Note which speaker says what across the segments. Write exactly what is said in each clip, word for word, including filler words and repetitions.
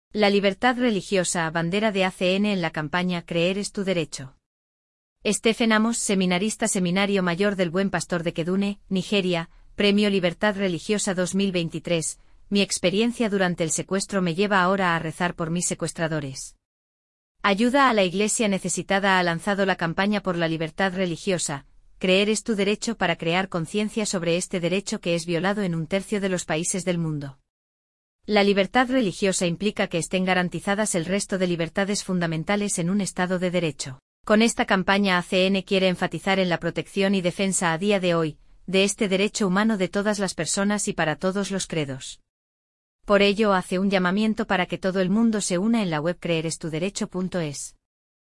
Speaker 1: La libertad religiosa, bandera de A C N en la campaña Creer es tu derecho. Stephen Amos, seminarista Seminario Mayor del Buen Pastor de Kedune, Nigeria, Premio Libertad Religiosa dos mil veintitrés. Mi experiencia durante el secuestro me lleva ahora a rezar por mis secuestradores. Ayuda a la Iglesia necesitada ha lanzado la campaña por la libertad religiosa. Creer es tu derecho para crear conciencia sobre este derecho que es violado en un tercio de los países del mundo. La libertad religiosa implica que estén garantizadas el resto de libertades fundamentales en un Estado de Derecho. Con esta campaña A C N quiere enfatizar en la protección y defensa a día de hoy, de este derecho humano de todas las personas y para todos los credos. Por ello hace un llamamiento para que todo el mundo se una en la web creer es tu derecho punto es.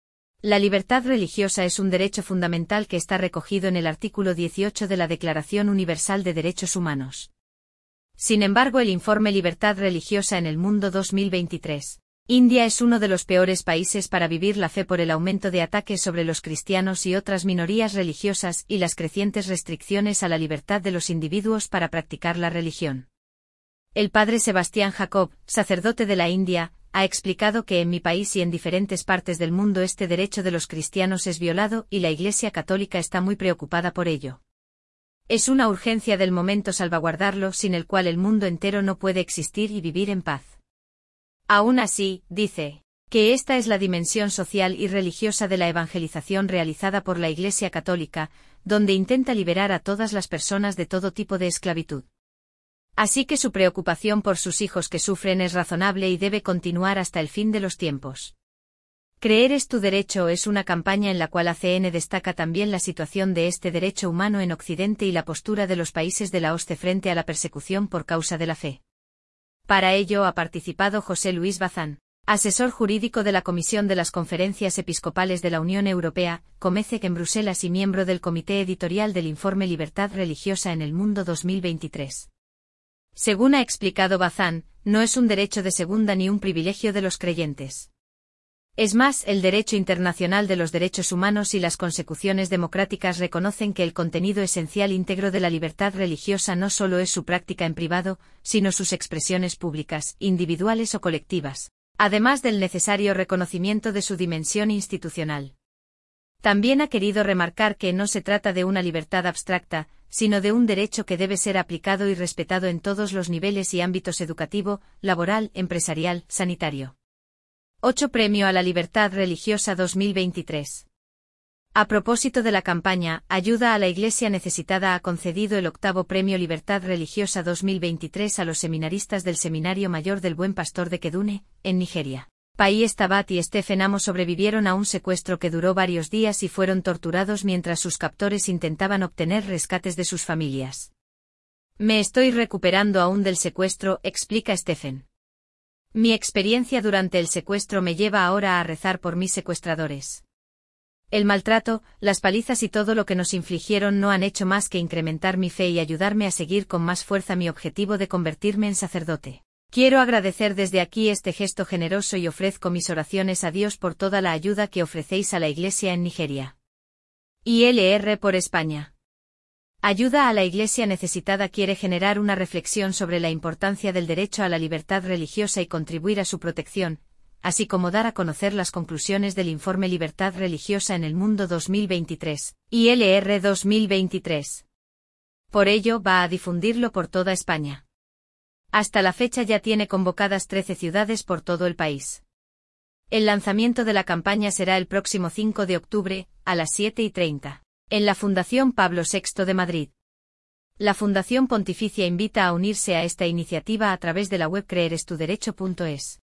Speaker 1: La libertad religiosa es un derecho fundamental que está recogido en el artículo dieciocho de la Declaración Universal de Derechos Humanos. Sin embargo, el informe Libertad Religiosa en el Mundo dos mil veintitrés. India es uno de los peores países para vivir la fe por el aumento de ataques sobre los cristianos y otras minorías religiosas y las crecientes restricciones a la libertad de los individuos para practicar la religión. El padre Sebastián Jacob, sacerdote de la India, ha explicado que en mi país y en diferentes partes del mundo este derecho de los cristianos es violado y la Iglesia Católica está muy preocupada por ello. Es una urgencia del momento salvaguardarlo, sin el cual el mundo entero no puede existir y vivir en paz. Aún así, dice, que esta es la dimensión social y religiosa de la evangelización realizada por la Iglesia Católica, donde intenta liberar a todas las personas de todo tipo de esclavitud. Así que su preocupación por sus hijos que sufren es razonable y debe continuar hasta el fin de los tiempos. Creer es tu derecho es una campaña en la cual A C N destaca también la situación de este derecho humano en Occidente y la postura de los países de la O S C E frente a la persecución por causa de la fe. Para ello ha participado José Luis Bazán, asesor jurídico de la Comisión de las Conferencias Episcopales de la Unión Europea, COMECEC en Bruselas y miembro del comité editorial del informe Libertad Religiosa en el Mundo dos mil veintitrés. Según ha explicado Bazán, no es un derecho de segunda ni un privilegio de los creyentes. Es más, el derecho internacional de los derechos humanos y las consecuciones democráticas reconocen que el contenido esencial íntegro de la libertad religiosa no solo es su práctica en privado, sino sus expresiones públicas, individuales o colectivas, además del necesario reconocimiento de su dimensión institucional. También ha querido remarcar que no se trata de una libertad abstracta, sino de un derecho que debe ser aplicado y respetado en todos los niveles y ámbitos educativo, laboral, empresarial, sanitario. ocho Premio a la Libertad Religiosa dos mil veintitrés. A propósito de la campaña, Ayuda a la Iglesia Necesitada ha concedido el octavo Premio Libertad Religiosa dos mil veintitrés a los seminaristas del Seminario Mayor del Buen Pastor de Kedune, en Nigeria. Pais Tabat y Stephen Amos sobrevivieron a un secuestro que duró varios días y fueron torturados mientras sus captores intentaban obtener rescates de sus familias. Me estoy recuperando aún del secuestro, explica Stephen. Mi experiencia durante el secuestro me lleva ahora a rezar por mis secuestradores. El maltrato, las palizas y todo lo que nos infligieron no han hecho más que incrementar mi fe y ayudarme a seguir con más fuerza mi objetivo de convertirme en sacerdote. Quiero agradecer desde aquí este gesto generoso y ofrezco mis oraciones a Dios por toda la ayuda que ofrecéis a la Iglesia en Nigeria. I L R por España. Ayuda a la Iglesia Necesitada quiere generar una reflexión sobre la importancia del derecho a la libertad religiosa y contribuir a su protección, así como dar a conocer las conclusiones del informe Libertad Religiosa en el Mundo dos mil veintitrés, I L R dos mil veintitrés. Por ello va a difundirlo por toda España. Hasta la fecha ya tiene convocadas trece ciudades por todo el país. El lanzamiento de la campaña será el próximo cinco de octubre, a las siete y treinta. En la Fundación Pablo sexto de Madrid. La Fundación Pontificia invita a unirse a esta iniciativa a través de la web creer es tu derecho punto es.